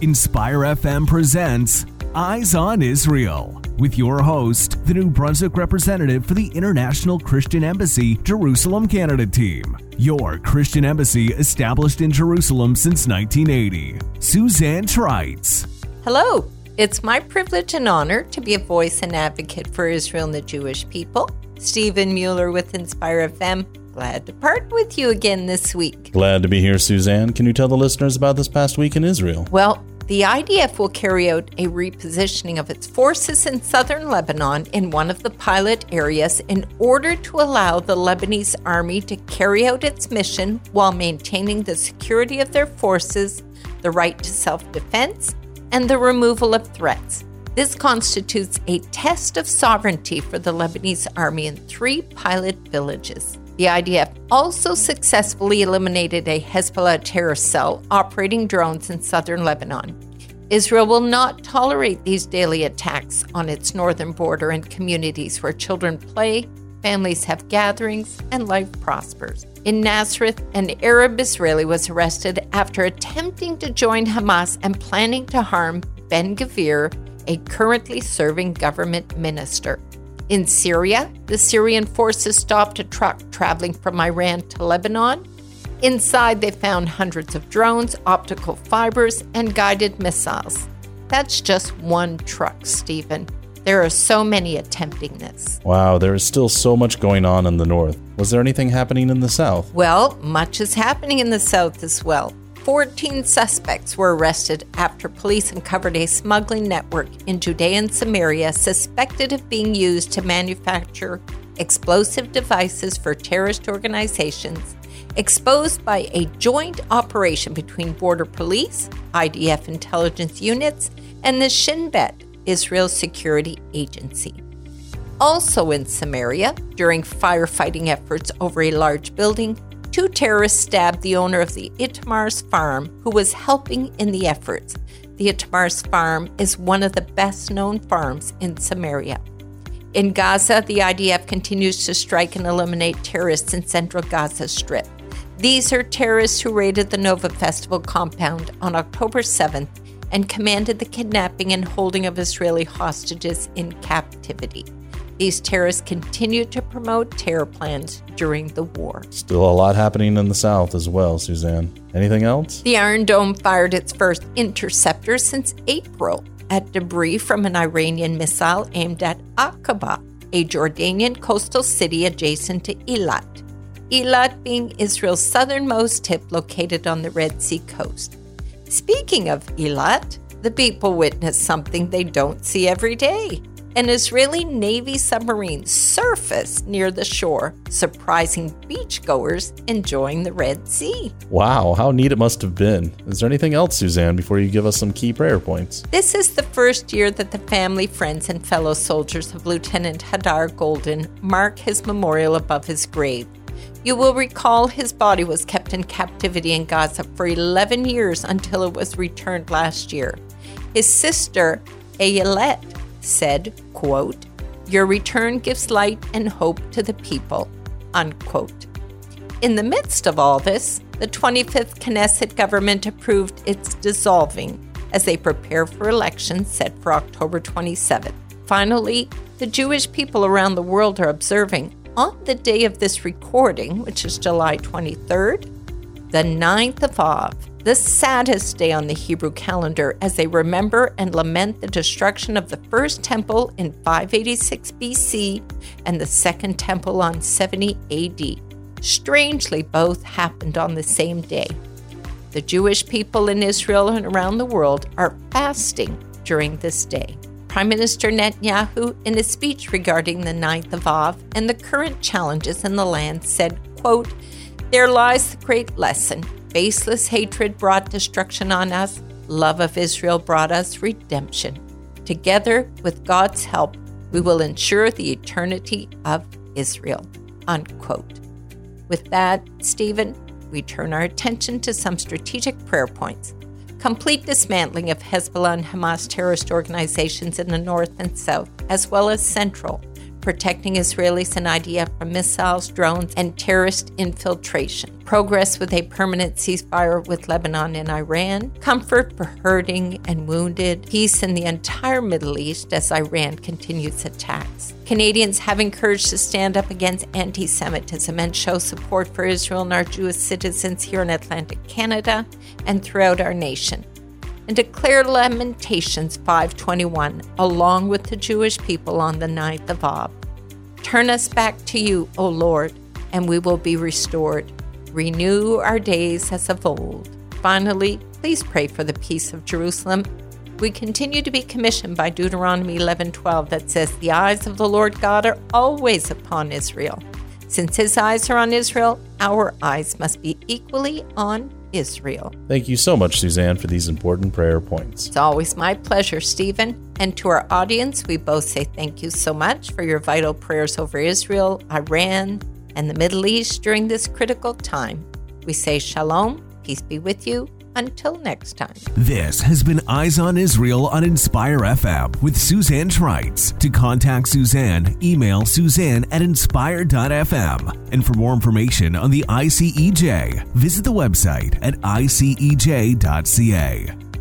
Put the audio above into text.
Inspire FM presents Eyes on Israel with your host, the New Brunswick representative for the International Christian Embassy Jerusalem Canada team. Your Christian embassy established in Jerusalem since 1980. Suzanne Treitz. Hello. It's my privilege and honor to be a voice and advocate for Israel and the Jewish people. Stephen Mueller with Inspire FM. Glad to partner with you again this week. Glad to be here, Suzanne. Can you tell the listeners about this past week in Israel? Well, the IDF will carry out a repositioning of its forces in southern Lebanon in one of the pilot areas in order to allow the Lebanese army to carry out its mission while maintaining the security of their forces, the right to self-defense, and the removal of threats. This constitutes a test of sovereignty for the Lebanese army in 3 pilot villages. The IDF also successfully eliminated a Hezbollah terrorist cell operating drones in southern Lebanon. Israel will not tolerate these daily attacks on its northern border and communities where children play, families have gatherings, and life prospers. In Nazareth, an Arab Israeli was arrested after attempting to join Hamas and planning to harm Ben-Gvir, a currently serving government minister. In Syria, the Syrian forces stopped a truck traveling from Iran to Lebanon. Inside, they found hundreds of drones, optical fibers, and guided missiles. That's just one truck, Stephen. There are so many attempting this. Wow, there is still so much going on in the north. Was there anything happening in the south? Well, much is happening in the south as well. 14 suspects were arrested after police uncovered a smuggling network in Judea and Samaria suspected of being used to manufacture explosive devices for terrorist organizations, exposed by a joint operation between border police, IDF intelligence units, and the Shin Bet, Israel's security agency. Also in Samaria, during firefighting efforts over a large building, 2 terrorists stabbed the owner of the Itamars farm who was helping in the efforts. The Itamars farm is one of the best-known farms in Samaria. In Gaza, the IDF continues to strike and eliminate terrorists in central Gaza Strip. These are terrorists who raided the Nova Festival compound on October 7th and commanded the kidnapping and holding of Israeli hostages in captivity. These terrorists continue to promote terror plans during the war. Still a lot happening in the south as well, Suzanne. Anything else? The Iron Dome fired its first interceptor since April at debris from an Iranian missile aimed at Aqaba, a Jordanian coastal city adjacent to Eilat. Eilat being Israel's southernmost tip located on the Red Sea coast. Speaking of Eilat, the people witnessed something they don't see every day. An Israeli Navy submarine surfaced near the shore, surprising beachgoers enjoying the Red Sea. Wow, how neat it must have been. Is there anything else, Suzanne, before you give us some key prayer points? This is the first year that the family, friends, and fellow soldiers of Lieutenant Hadar Golden mark his memorial above his grave. You will recall his body was kept in captivity in Gaza for 11 years until it was returned last year. His sister, Ayelet, said, quote, "Your return gives light and hope to the people," unquote. In the midst of all this, the 25th Knesset government approved its dissolving as they prepare for elections set for October 27th. Finally, the Jewish people around the world are observing, on the day of this recording, which is July 23rd, the 9th of Av, the saddest day on the Hebrew calendar, as they remember and lament the destruction of the first temple in 586 BC and the second temple on 70 AD. Strangely, both happened on the same day. The Jewish people in Israel and around the world are fasting during this day. Prime Minister Netanyahu, in a speech regarding the 9th of Av and the current challenges in the land, said, quote, "There lies the great lesson. Baseless hatred brought destruction on us. Love of Israel brought us redemption. Together, with God's help, we will ensure the eternity of Israel." Unquote. With that, Stephen, we turn our attention to some strategic prayer points. Complete dismantling of Hezbollah and Hamas terrorist organizations in the north and south, as well as central. protecting Israelis and IDF from missiles, drones, and terrorist infiltration. Progress with a permanent ceasefire with Lebanon and Iran. Comfort for hurting and wounded. Peace in the entire Middle East as Iran continues attacks. Canadians having courage to stand up against anti-Semitism and show support for Israel and our Jewish citizens here in Atlantic Canada and throughout our nation. And declare Lamentations 5:21 along with the Jewish people on the 9th of Av. Turn us back to you, O Lord, and we will be restored. Renew our days as of old. Finally, please pray for the peace of Jerusalem. We continue to be commissioned by Deuteronomy 11:12 that says, "The eyes of the Lord God are always upon Israel." Since his eyes are on Israel, our eyes must be equally on Israel. Thank you so much, Suzanne, for these important prayer points. It's always my pleasure, Stephen. And to our audience, we both say thank you so much for your vital prayers over Israel, Iran, and the Middle East during this critical time. We say shalom, peace be with you. Until next time. This has been Eyes on Israel on Inspire FM with Suzanne Trites. To contact Suzanne, email suzanne@inspire.fm. And for more information on the ICEJ, visit the website at icej.ca.